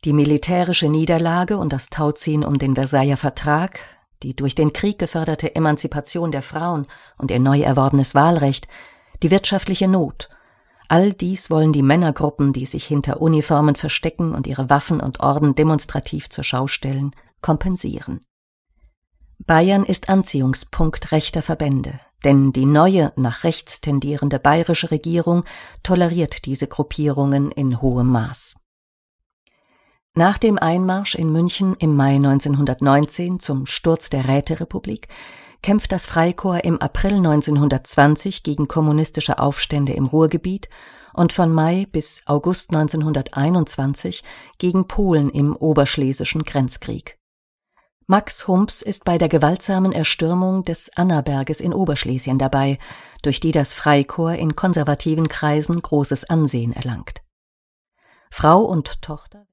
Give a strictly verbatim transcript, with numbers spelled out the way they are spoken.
Die militärische Niederlage und das Tauziehen um den Versailler Vertrag, die durch den Krieg geförderte Emanzipation der Frauen und ihr neu erworbenes Wahlrecht, die wirtschaftliche Not – all dies wollen die Männergruppen, die sich hinter Uniformen verstecken und ihre Waffen und Orden demonstrativ zur Schau stellen, kompensieren. Bayern ist Anziehungspunkt rechter Verbände, denn die neue, nach rechts tendierende bayerische Regierung toleriert diese Gruppierungen in hohem Maß. Nach dem Einmarsch in München im Mai neunzehnhundertneunzehn zum Sturz der Räterepublik kämpft das Freikorps im April neunzehnhundertzwanzig gegen kommunistische Aufstände im Ruhrgebiet und von Mai bis August neunzehnhunderteinundzwanzig gegen Polen im Oberschlesischen Grenzkrieg. Max Humps ist bei der gewaltsamen Erstürmung des Annaberges in Oberschlesien dabei, durch die das Freikorps in konservativen Kreisen großes Ansehen erlangt. Frau und Tochter